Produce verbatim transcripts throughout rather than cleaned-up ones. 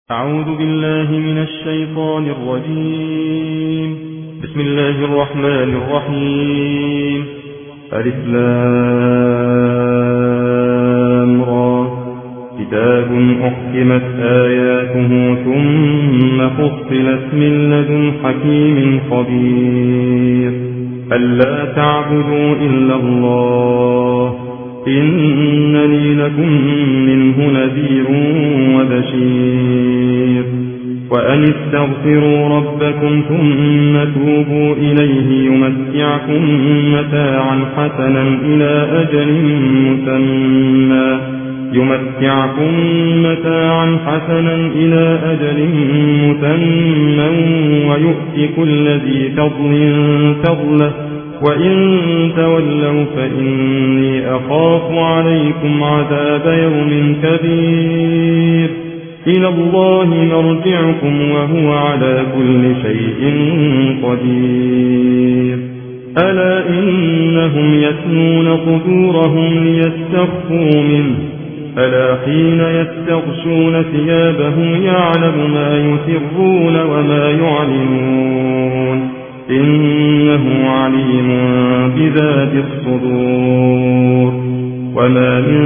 أعوذ بالله من الشيطان الرجيم. بسم الله الرحمن الرحيم. ألف لام را. كتاب أحكمت آياته ثم فصلت من لدن حكيم خبير. ألا تعبدوا إلا الله إنني لكم منه نذير وبشير. وأن استغفروا ربكم ثم توبوا إليه يمتعكم متاعا حسنا إلى أجل مسمى يمتعكم متاعا حسنا إلى أجل مسمى ويؤت كل ذي فضل فضله وإن تولوا فإني أخاف عليكم عذاب يوم كبير. إلى الله مرجعكم وهو على كل شيء قدير. ألا إنهم يثنون صدورهم ليستخفوا منه ألا حين يستغشون ثيابهم يعلم ما يسرون وما يعلنون إنه عليم بذات الصدور. وما من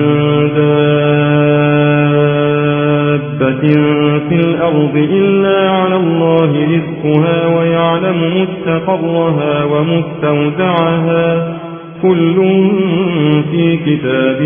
دابة في الأرض إلا على الله رزقها ويعلم مستقرها ومستودعها كل في كتاب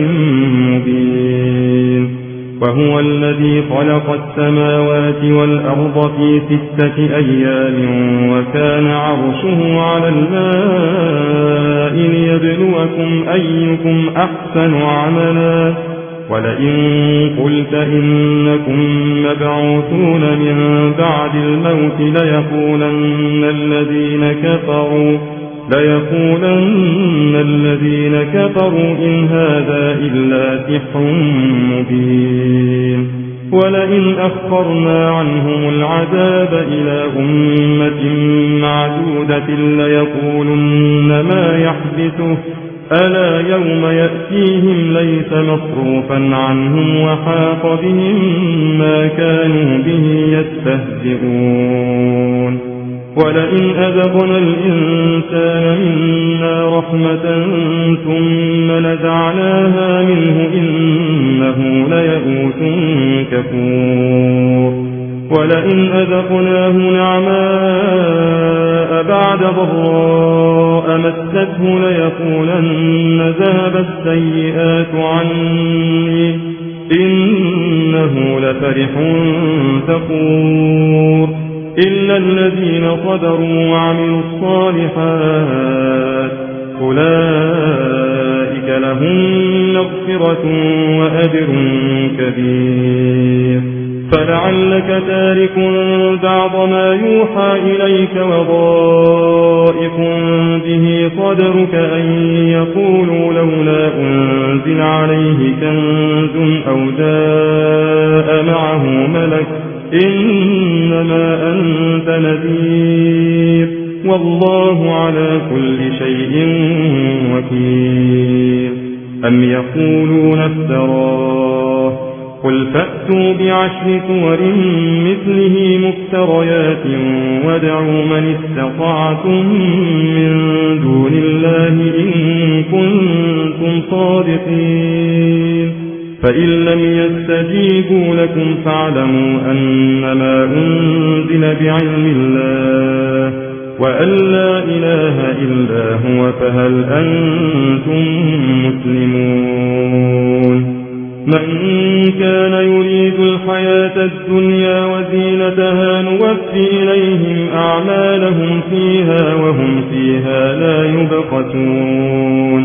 مبين. وهو الذي خلق السماوات والأرض في ستة أيام وكان عرشه على الماء ليبلوكم أيكم أحسن عملا. ولئن قلت إنكم مبعوثون من بعد الموت ليقولن الذين كفروا ليقولن الذين كفروا إن هذا إلا سحر مبين. ولئن أخرنا عنهم العذاب إلى أمة معدودة ليقولن ما يحدثه ألا يوم يأتيهم ليس مصروفا عنهم وحاق بهم ما كانوا به يستهزئون. ولئن أذقنا الإنسان منا رحمة ثم نزعناها منه إنه ليئوس كفور. ولئن أذقناه نعماء بعد ضراء مسته ليقولن ذهب السيئات عني إنه لفرح فخور. إلا الذين صبروا وعملوا الصالحات أولئك لهم مغفرة وأجر كبير. فلعلك تارك بعض ما يوحى إليك وضائق به صدرك أن يقولوا لولا أنزل عليه كنز أو جاء معه ملك إنما أنت نذير والله على كل شيء وكيل. أم يقولون افتراه قل فأتوا بعشر سور مثله مفتريات وادعوا من استطعتم من دون الله إن كنتم صادقين. فإن لم يستجيبوا لكم فاعلموا أنما أنزل بعلم الله وأن لا إله إلا هو فهل أنتم مسلمون. من كان يريد الحياة الدنيا وزينتها نوفي إليهم أعمالهم فيها وهم فيها لا يبخسون.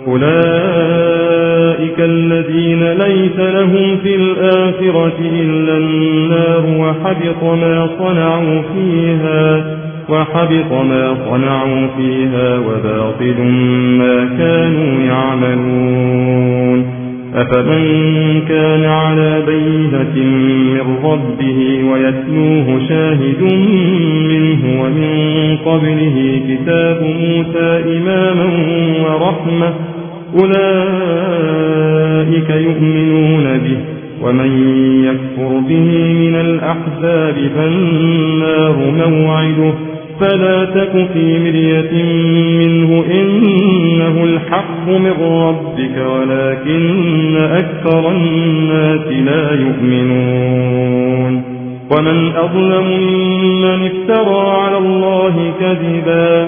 أولئك الذين ليس لهم في الآخرة إلا النار وحبط ما صنعوا فيها وحبط ما صنعوا فيها وباطل ما كانوا يعملون. أفمن كان على بينة من ربه ويتلوه شاهد منه ومن قبله كتاب موسى إماما ورحمة أولئك يؤمنون به ومن يكفر به من الأحزاب فالنار موعده فلا تك في مرية منه إنه الحق من ربك ولكن أكثر الناس لا يؤمنون ومن أظلم ممن افترى على الله كذبا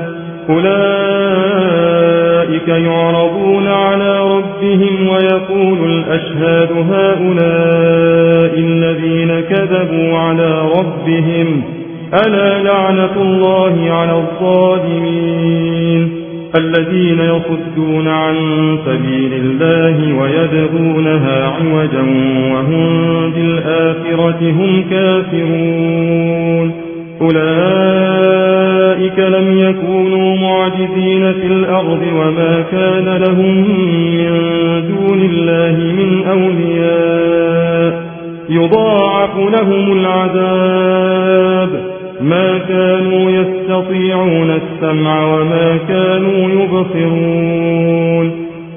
أولئك يعرضون على ربهم ويقول الأشهاد هؤلاء الذين كذبوا على ربهم ألا لعنة الله على الظالمين الذين يصدون عن سبيل الله ويبغونها عوجا وهم بالآخرة هم كافرون أولئك لم يكونوا معجزين في الأرض وما كان لهم من دون الله من أولياء يضاعف لهم العذاب ما كانوا يستطيعون السمع وما كانوا يبصرون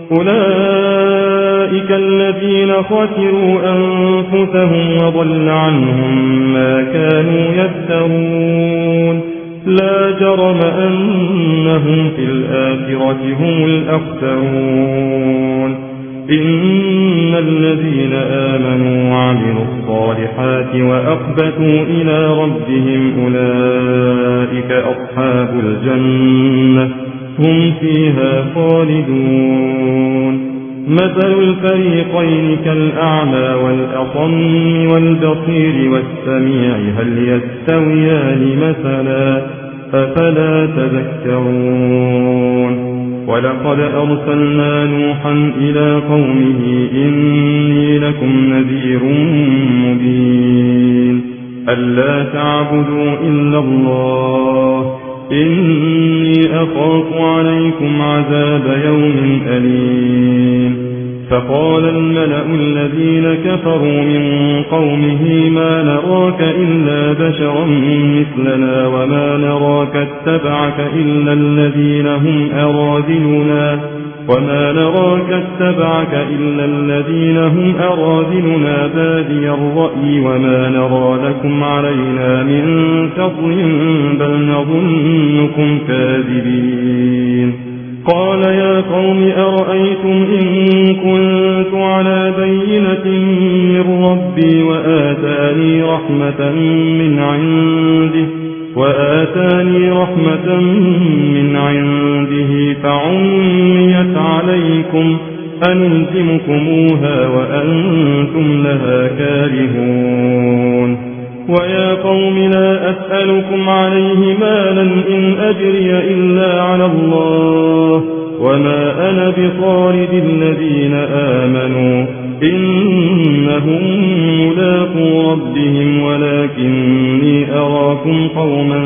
أولئك الذين خسروا أنفسهم وضل عنهم ما كانوا يفترون لا جرم أنهم في الآخرة هم الأخسرون إن الذين آمنوا وعملوا الصالحات وأخبتوا إلى ربهم أولئك أصحاب الجنة هم فيها خالدون مثل الفريقين كالأعمى والأصم والبصير والسميع هل يستويان مثلا أفلا تذكرون ولقد أرسلنا نوحا إلى قومه إني لكم نذير مبين ألا تعبدوا إلا الله إني أخاف عليكم عذاب يوم أليم فقال الملأ الذين كفروا من قومه ما نراك إلا بشرا مثلنا وما نراك اتبعك إلا الذين هم أراذلنا وما نراك اتبعك إلا الذين هم أراذلنا بادي الرأي وما نرى لكم علينا من فضل بل نظنكم كاذبين قال يا قوم أرأيتم إن كنت على بينة من ربي وآتاني رحمة من عنده وآتاني رحمة من عنده فعميت عليكم أنلزمكموها وأنتم لها كارهون ويا قوم لا أسألكم عليه مالا إن أجري إلا على الله وما أنا بطارد الذين آمنوا إنهم ملاقو ربهم ولكني أراكم قوما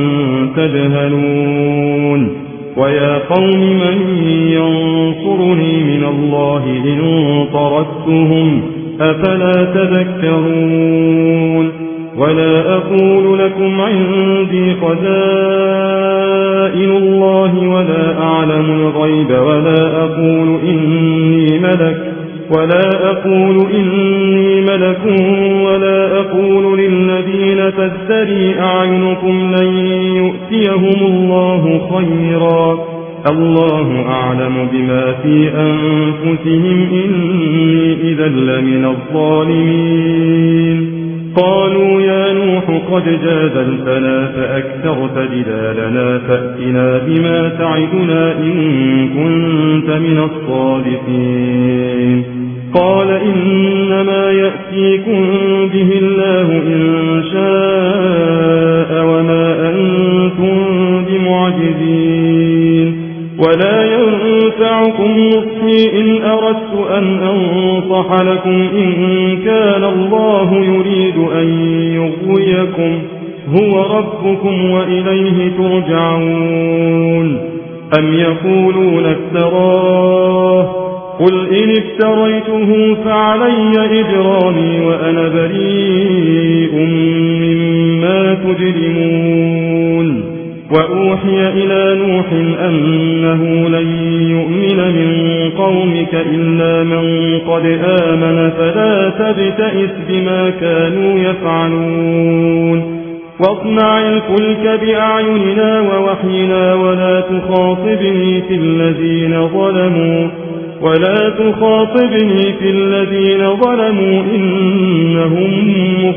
تجهلون ويا قوم من ينصرني من الله إن طردتهم أفلا تذكرون ولا أقول لكم عندي خزائن الله ولا أعلم الغيب ولا أقول إني ملك ولا أقول إني ملك ولا أقول للذين تزدري أعينكم لن يؤتيهم الله خيرا الله أعلم بما في أنفسهم إني إذا لمن الظالمين قالوا يا نوح قد جادلتنا فأكثرت جدالنا فأتنا بما تعدنا إن كنت من الصادقين قال إنما يأتيكم به الله إن شاء وما أنتم بمعجزين ولا ينفعكم نصحي إن أردت أن أنصح لكم إن كان الله يريد أن يغويكم هو ربكم وإليه ترجعون أم يقولون افتراه قل إن افتريته فعلي إجرامي وأنا بريء مما تجرمون وأوحي إلى نوح أنه لن يؤمن من قومك إلا من قد آمن فلا تبتئس بما كانوا يفعلون واصنع الفلك بأعيننا ووحينا ولا تخاطبني في الذين ظلموا ولا تخاطبني في الذين ظلموا إنهم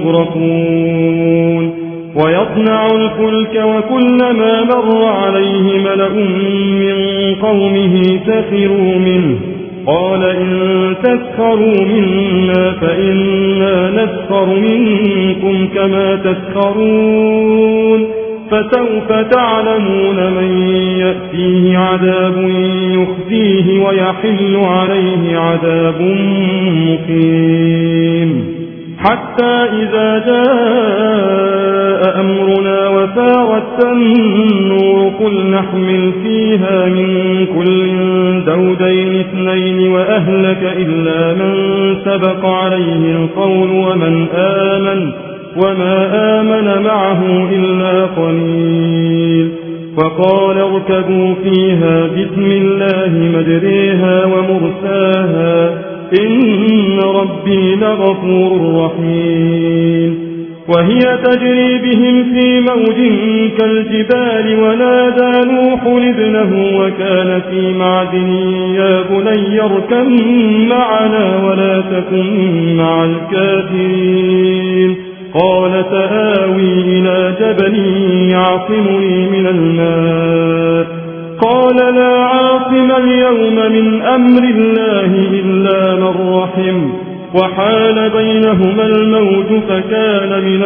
مغرقون ويصنع الفلك وكلما مر عليه ملأ من قومه سخروا منه قال إن تسخروا منا فإنا نسخر منكم كما تسخرون فسوف تعلمون من يأتيه عذاب يخزيه ويحل عليه عذاب مقيم حتى إذا جاء أمرنا وفارت النور قل نحمل فيها من كل زوجين اثنين وأهلك إلا من سبق عليه القول ومن آمن وما آمن معه إلا قليل وقال اركبوا فيها بسم الله مجريها ومرساها إن ربي لغفور رحيم وهي تجري بهم في موج كالجبال ونادى نوح ابنه وكان في معدن يا بني اركب معنا ولا تكن مع الكافرين قال سآوي إلى جبل يعصمني من الماء قال لا عاصم اليوم من أمر الله إلا من رحم وحال بينهما الموج فكان من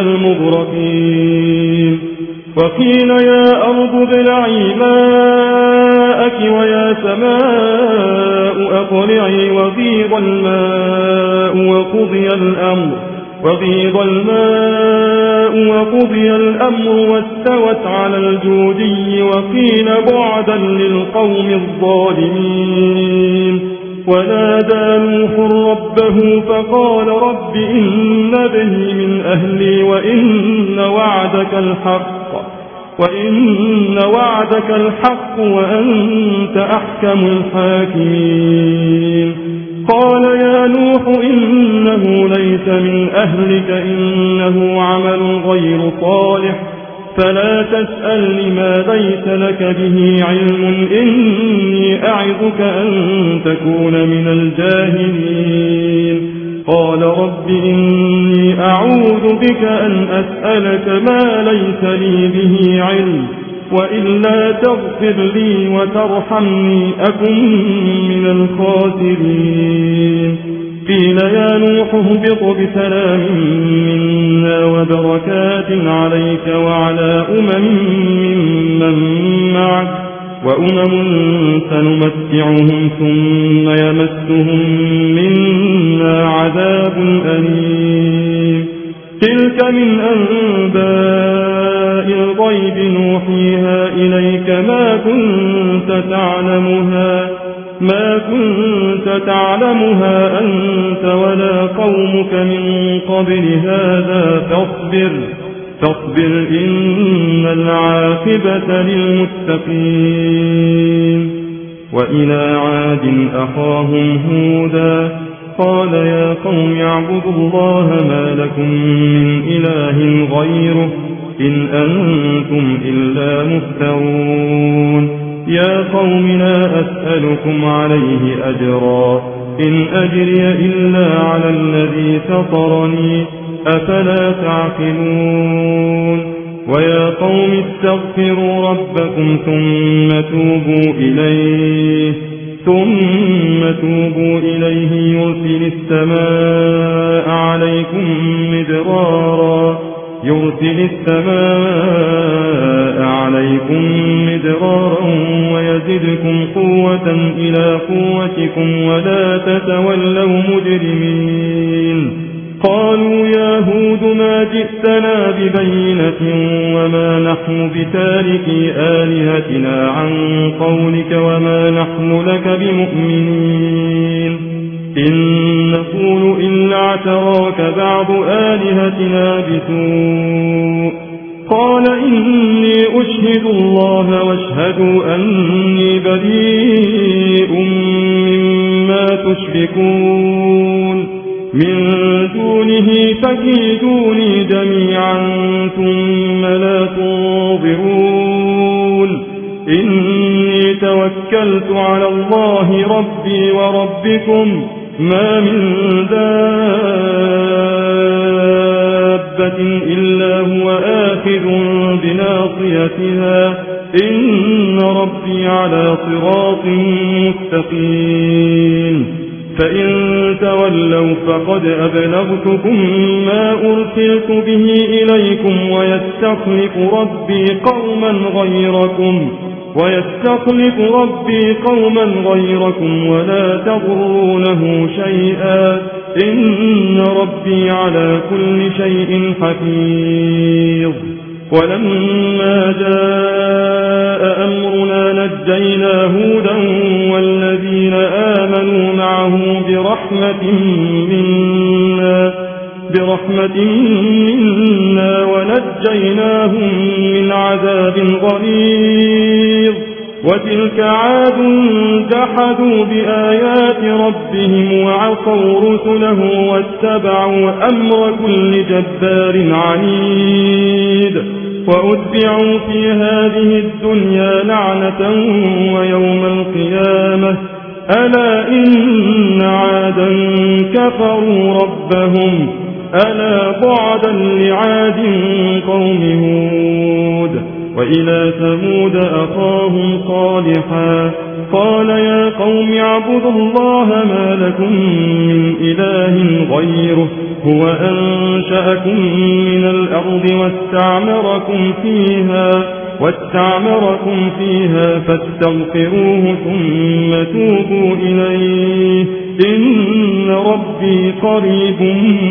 المغرقين وقيل يا أرض ابلعي ماءك ويا سماء أقلعي وغيض الماء وقضي الأمر وغيض الماء وقضي الأمر واستوت على الجودي وقيل بعدا للقوم الظالمين ونادى نوح ربه فقال رب إن ابني من أهلي وإن وعدك الحق وإن وعدك الحق وأنت أحكم الحاكمين قال يا نوح إنه ليس من أهلك إنه عمل غير صالح فلا تسأل لما ليس لك به علم إني أعظك أن تكون من الجاهلين قال رب إني أعوذ بك أن أسألك ما ليس لي به علم وإلا تغفر لي وترحمني أكن من الخاسرين قيل يا نوح اهبط بسلام منا وبركات عليك وعلى أمم ممن معك وأمم سنمتعهم ثم يمسهم منا عذاب أليم تلك من أنباء الغيب نوحيها إليك ما كنت تعلمها ما كنت تعلمها أنت ولا قومك من قبل هذا فاصبر فاصبر إن العاقبة للمتقين وإلى عاد أخاهم هودا قال يا قوم اعبدوا الله ما لكم من إله غيره إن أنتم إلا مفترون يا قوم لا أسألكم عليه أجرا إن أجري إلا على الذي فطرني أفلا تعقلون ويا قوم استغفروا ربكم ثم توبوا إليه ثم توبوا إليه يرسل السماء عليكم مدرارا يرسل السماء عليكم مدرارا ويزدكم قوة إلى قوتكم ولا تتولوا مجرمين قالوا يا هود ما جئتنا ببينة وما نحن بتاركي آلهتنا عن قولك وما نحن لك بمؤمنين إن نقول إلا اعتراك بعض آلهتنا بسوء قال إني أشهد أشهدوا الله واشهدوا أني بريء مما تشركون من دونه فكيدوني جميعا ثم لا تنظرون إني توكلت على الله ربي وربكم ما من دابة إلا هو آخذ بناصيتها إن ربي على صراط مستقيم فإن تولوا فقد أبلغتكم ما أرسلت به إليكم ويستخلف ربي قوما غيركم ويستخلف ربي قوما غيركم ولا تضرونه شيئا إن ربي على كل شيء حفيظ ولما جاء أمرنا نجينا هودا والذين آمنوا معه برحمة منا برحمة منا ونجيناهم من عذاب غليظ وتلك عاد جحدوا بآيات ربهم وعصوا رسله واتبعوا أمر كل جبار عنيد وأتبعوا في هذه الدنيا لعنة ويوم القيامة ألا إن عادا كفروا ربهم ألا بعدا لعاد قوم هود وإلى ثمود أخاهم صالحا قال يا قوم اعبدوا الله ما لكم من إله غيره هو أنشأكم من الأرض واستعمركم فيها واستعمركم فيها فاستغفروه ثم توبوا إليه إن ربي قريب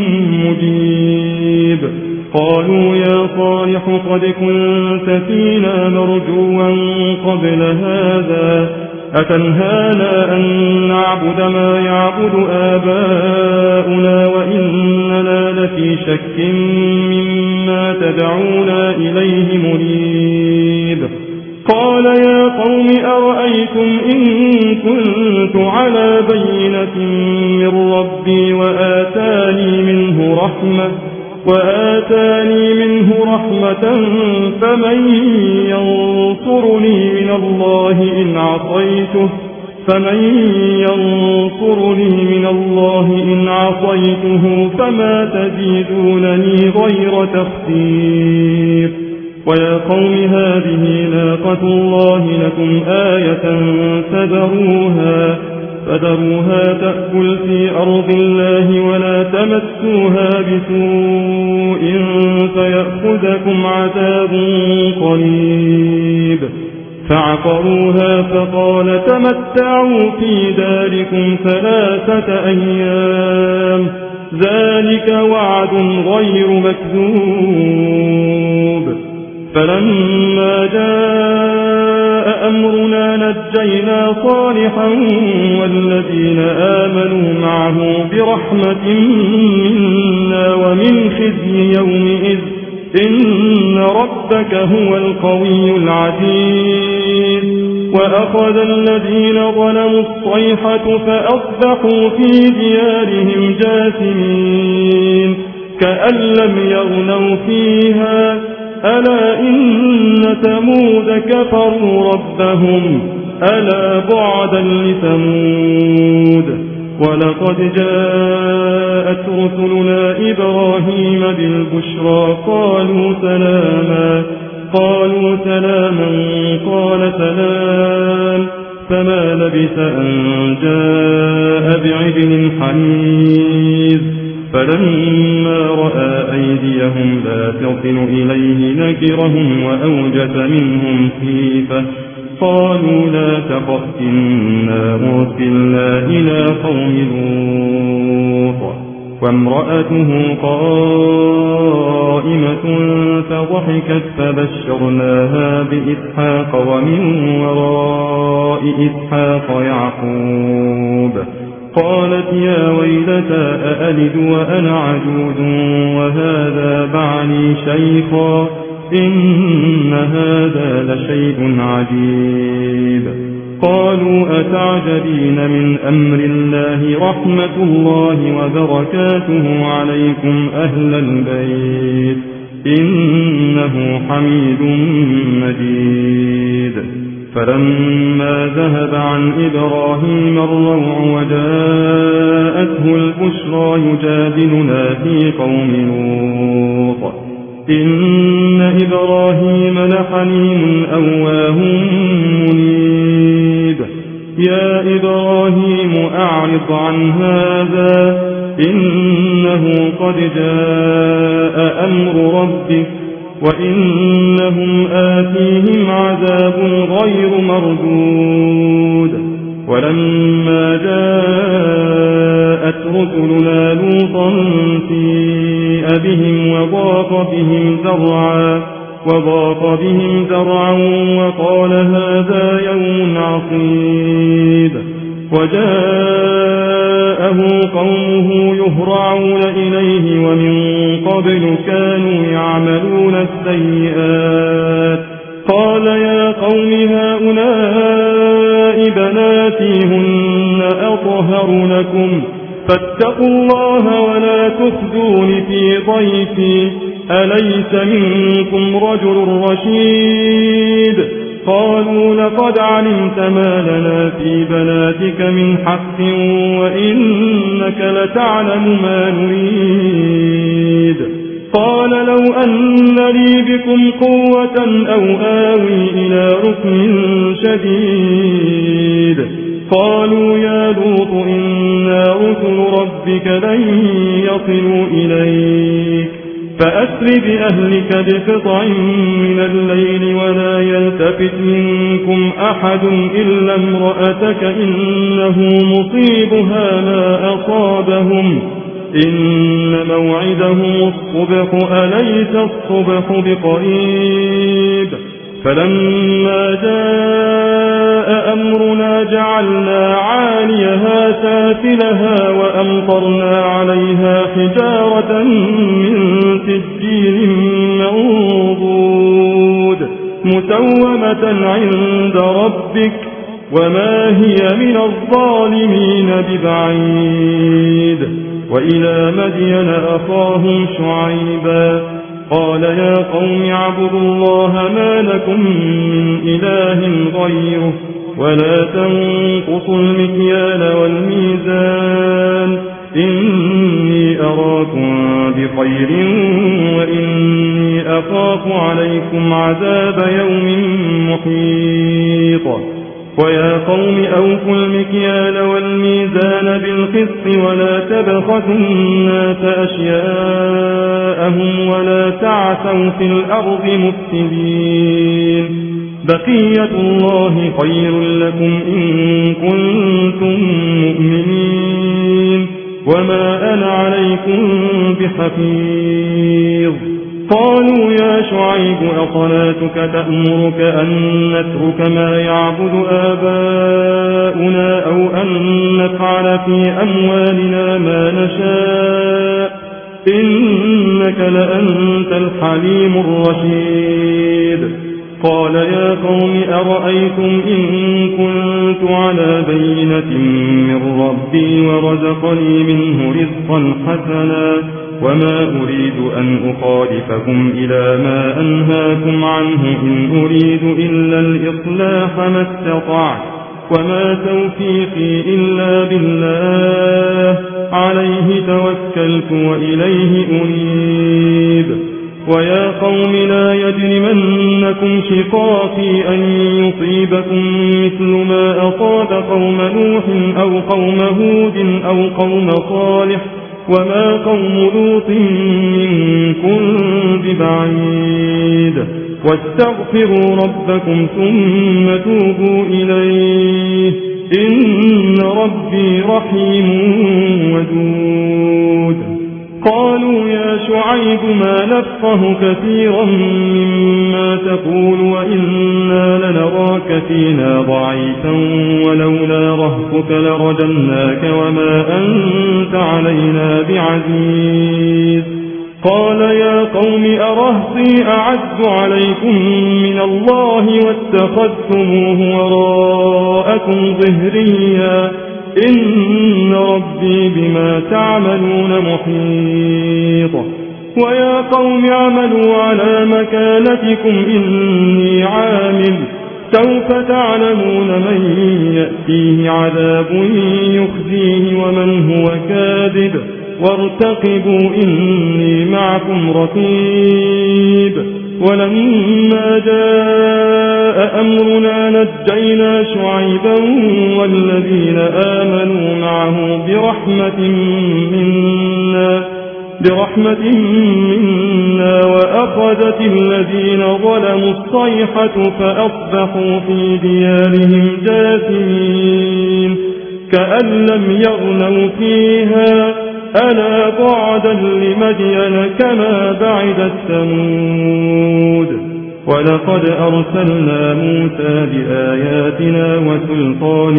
مجيب قالوا يا صالح قد كنت فينا مرجوا قبل هذا أتنهانا أن نعبد ما يعبد آباؤنا وإننا لفي شك مما تدعونا إليه مريب قال يا قوم أرأيتم إن كنت على بينة من ربي وآتاني منه رحمة وآتاني منه رحمة فمن ينصرني من الله إن عصيته فمن ينصرني من الله إن عصيته فما تزيدونني غير تخسير ويا قوم هذه ناقة الله لكم آية فذروها فذروها تأكل في أرض الله ولا تمسوها بسوء فيأخذكم عذاب قريب فعقروها فقال تمتعوا في داركم ثلاثة أيام ذلك وعد غير مكذوب فلما جاء أمرنا نجينا صالحا والذين آمنوا معه برحمة منا ومن خزي يومئذ إن ربك هو القوي العزيز وأخذ الذين ظلموا الصيحة فأصبحوا في ديارهم جاثمين كأن لم يغنوا فيها ألا إن ثمود كفروا ربهم ألا بعدا لثمود ولقد جاءت رسلنا إبراهيم بالبشرى قالوا سلاما قالوا سلاما قال سلام فما لبث أن جاء بعجل حنيذ فلما رأى أيديهم لا تصل إليه نكرهم وأوجس منهم خيفة قالوا لا تخف إنا أرسلنا إلى قوم لوط وامرأته قائمة فضحكت فبشرناها بإسحاق ومن وراء إسحاق يعقوب قالت يا ويلتى أألد وأنا عجوز وهذا بعلي شيخا إن هذا لشيء عجيب. قالوا أتعجبين من أمر الله رحمة الله وبركاته عليكم أهل البيت إنه حميد مجيد. فلما ذهب عن إبراهيم الروع وجاءته البشرى يجادلنا في قوم لوط إن إبراهيم لحليم أواه منيب. يا إبراهيم أعرض عن هذا إنه قد جاء أمر ربك وإنهم آتيهم عذاب غير مردود. ولما جاءت رسلنا لوطا سيء بهم وضاق بهم ذرعا وضاق بهم ذرعا وقال هذا يوم عصيب. وجاءه قومه يهرعون إليه ومن قبل كانوا يعملون السيئات. قال يا قوم هؤلاء بناتي هن أطهر لكم فاتقوا الله ولا تخزون في ضيفي أليس منكم رجل رشيد. قالوا لقد علمت ما لنا في بناتك من حق وإنك لتعلم ما نريد. قال لو أن لي بكم قوة أو آوي إلى ركن شديد. قالوا يا لوط إنا رسل ربك لن يصلوا إليك فأسر بأهلك بقطع من الليل ولا يلتفت منكم أحد إلا امرأتك إنه مصيبها ما أصابهم إن موعدهم الصبح أليس الصبح بقريب. فلما جاء أمرنا جعلنا عاليها سافلها وأمطرنا عليها حجارة من سجيل منضود مسومة عند ربك وما هي من الظالمين ببعيد. وإلى مدين أخاهم شعيبا قال يا قوم اعبدوا الله ما لكم من إله غيره ولا تنقصوا المكيال والميزان إني أراكم بخير وإني أخاف عليكم عذاب يوم محيط. ويا قوم أوفوا المكيال والميزان بالقسط ولا تبخسوا الناس أشياءهم ولا تعثوا في الأرض مفسدين. بقية الله خير لكم إن كنتم مؤمنين وما أنا عليكم بحفيظ. قالوا يا شعيب أصلاتك تأمرك أن نترك ما يعبد آباؤنا أو أن نفعل في أموالنا ما نشاء إنك لأنت الحليم الرشيد. قال يا قوم أرأيتم إن كنت على بينة من ربي ورزقني منه رزقا حسنا وما أريد أن أخالفكم إلى ما أنهاكم عنه إن أريد إلا الإصلاح ما استطعت وما توفيقي إلا بالله عليه توكلت وإليه أنيب. ويا قوم لا يجرمنكم شقاقي أن يصيبكم مثل ما أصاب قوم نوح أو قوم هود أو قوم صالح وما قوم لوط منكم ببعيد. واستغفروا ربكم ثم توبوا إليه إن ربي رحيم ودود. قالوا يا شعيب ما نفقه كثيرا مما تقول وإنا لنراك فينا ضعيفا ولولا رهتك لرجمناك وما أنت علينا بعزيز. قال يا قوم أرهطي أعز عليكم من الله واتخذتموه وراءكم ظهريا إن ربي بما تعملون محيط ويا قوم اعملوا على مكانتكم إني عامل سوف تعلمون من يأتيه عذاب يخزيه ومن هو كاذب وارتقبوا إني معكم رقيب ولما جاء أمرنا نجينا شعيبا والذين آمنوا معه برحمة منا برحمة منا وأخذت الذين ظلموا الصيحة فأصبحوا في ديارهم جاثمين كأن لم يغنوا فيها ألا بعدا لمدين كما بعدت ثمود ولقد أرسلنا موسى بآياتنا وسلطان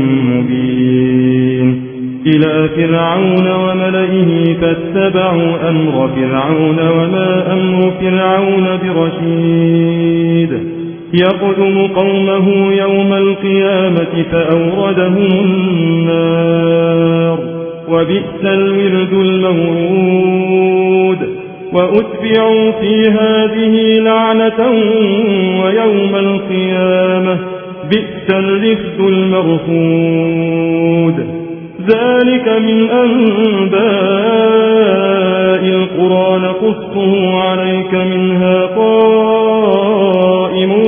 مبين إلى فرعون وملئه فاتبعوا أمر فرعون وما أمر فرعون برشيد يقدم قومه يوم القيامة فأوردهم النار وبئس الورد المورود وأتبعوا في هذه لعنة ويوم القيامة بئس الرفد المرفود ذلك من أنباء القرى نقصه عليك منها قائم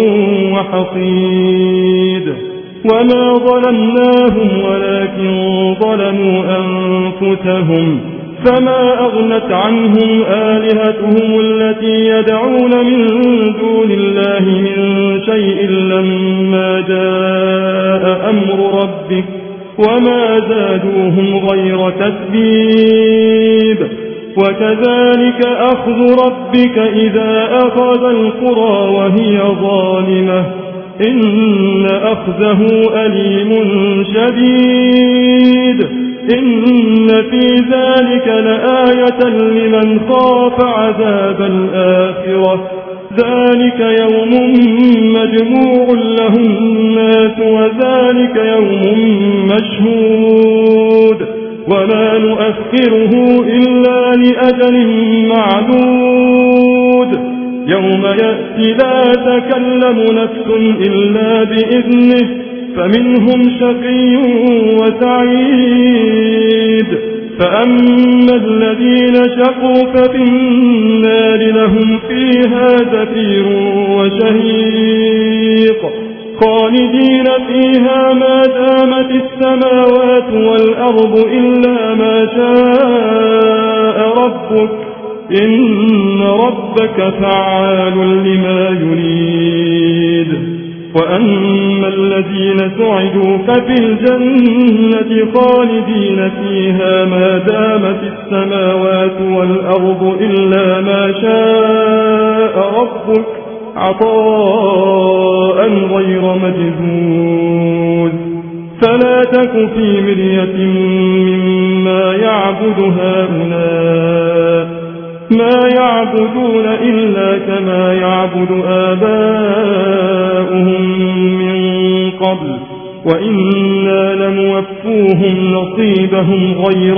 وحصيد وما ظلمناهم ولكن ظلموا أنفسهم فما أغنت عنهم آلهتهم التي يدعون من دون الله من شيء لما جاء أمر ربك وما زادوهم غير تتبيب وكذلك أخذ ربك إذا أخذ القرى وهي ظالمة إن أخذه أليم شديد إن في ذلك لآية لمن خاف عذاب الآخرة ذلك يوم مجموع له الناس وذلك يوم مشهود وما نؤخره إلا لأجل معدود يوم يأتي لا تكلم نفس إلا بإذنه فمنهم شقي وسعيد فأما الذين شقوا ففي النار لهم فيها زفير وشهيق خالدين فيها ما دامت السماوات والأرض إلا ما شاء ربك إن ربك فعال لما يريد وأما الذين سعدوا ففي الجنة خالدين فيها ما دامت السماوات والأرض إلا ما شاء ربك عطاء غير مجذوذ فلا تك في مرية مما يعبد هؤلاء ما يعبدون إلا كما يعبد آباؤهم من قبل وإنا لموفوهم نصيبهم غير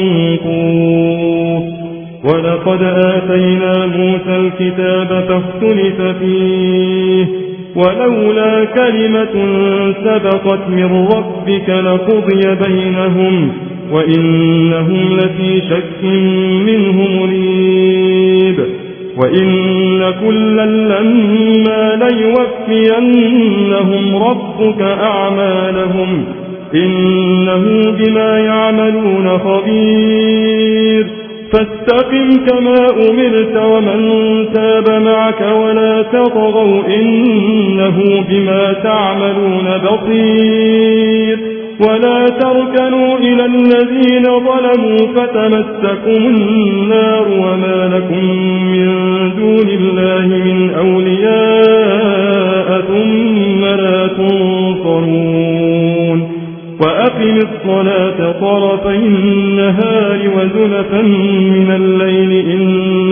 منقوص ولقد آتينا موسى الكتاب فاختلف فيه ولولا كلمة سبقت من ربك لقضي بينهم وإنهم لفي شك منه مريب وإن كلا لما ليوفينهم ربك أعمالهم إنه بما يعملون خبير فاستقم كما أمرت ومن تاب معك ولا تطغوا إنه بما تعملون بصير ولا تركنوا إلى الذين ظلموا فتمسكم النار وما لكم من دون الله من أولياء ثم لا تنصرون وأقم الصلاة طرفي النهار وزلفا من الليل إن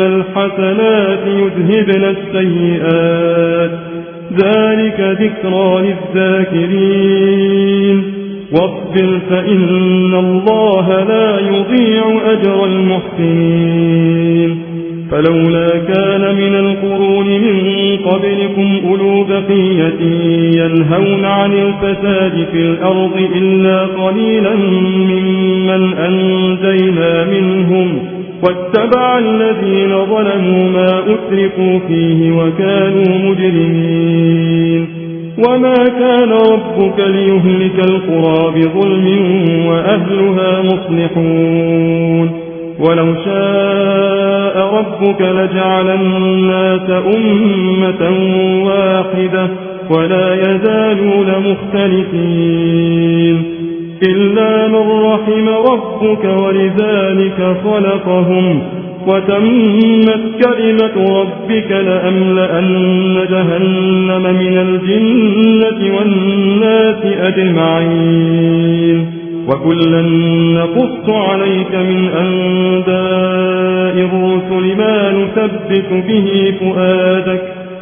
الحسنات يذهبن السيئات ذلك ذكرى للذاكرين واصبر فإن الله لا يضيع أجر المحسنين فلولا كان من القرون من قبلكم أولو بقية ينهون عن الفساد في الأرض إلا قليلا ممن أنجينا منهم واتبع الذين ظلموا ما أتركوا فيه وكانوا مجرمين وما كان ربك ليهلك القرى بظلم وأهلها مصلحون ولو شاء ربك لجعل الناس أمة واحدة ولا يزالون مختلفين إلا من رحم ربك ولذلك خلقهم وتمت كلمة ربك لأملأن جهنم من الجنة والناس أجمعين وكلا نقص عليك من أنباء الرسل ما نثبت به فؤادك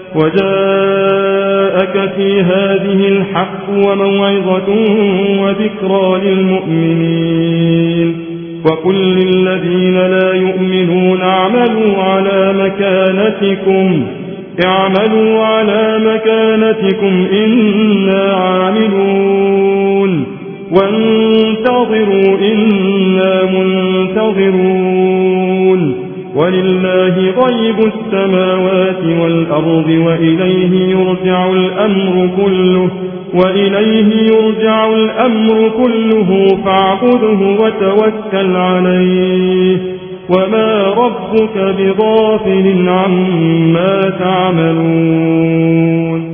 وجاءك في هذه الحق وموعظة وذكرى للمؤمنين وقل للذين لا يؤمنون اعملوا على مكانتكم اعملوا على مكانتكم إنا عاملون وانتظروا إنا منتظرون ولله غيب السماوات والأرض وإليه يرجع الأمر كله وإليه يرجع الأمر كله فاعبده وتوكل عليه وما ربك بغافل عما تعملون